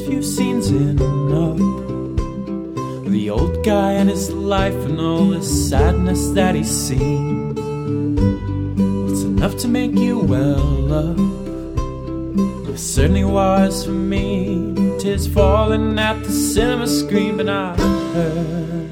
few scenes in Up, the old guy and his life and all the sadness that he's seen. What's enough to make you well up? It certainly was for me. Tears falling at the cinema screen, but I heard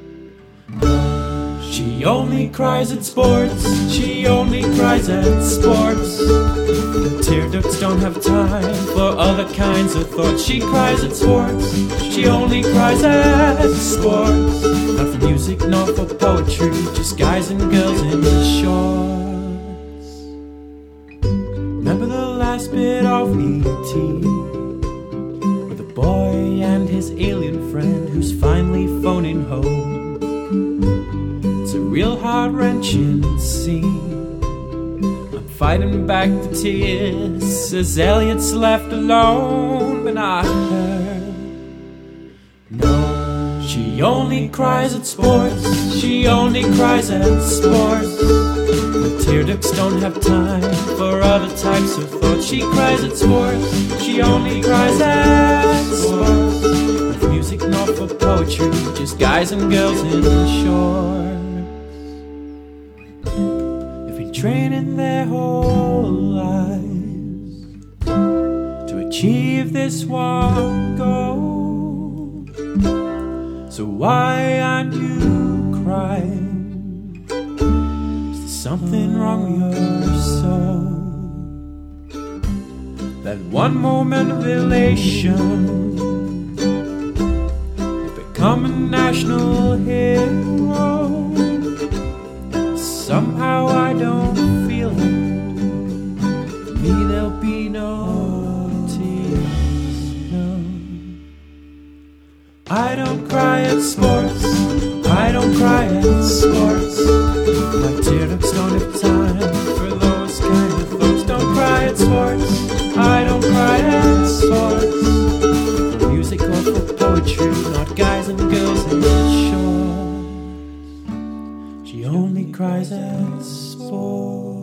she only cries at sports. She only cries at sports. The tear ducts don't have time for other kinds of thoughts. She cries at sports. She only cries at sports. Not for music, not for poetry, just guys and girls in shorts. Remember the last bit of E.T., with the boy and his alien friend who's finally phoning home. It's a real heart-wrenching scene. I'm fighting back the tears as Elliot's left alone. But I heard, no, she only cries at sports. She only cries at sports. The tear ducts don't have time for other types of thoughts. She cries at sports. She only cries at sports. With music, not for poetry, just guys and girls in shorts. Training their whole lives to achieve this one goal. So why aren't you crying? Is there something wrong with your soul? That one moment of elation, you become a national hero. Somehow I don't feel it. For me there'll be no tears, no. I don't cry at sports. I don't cry at sports. My tear ducts don't have time for those kind of thoughts. Don't cry at sports. I don't cry at sports. For music or for poetry, not guys and girls in shorts. She only cries at sports.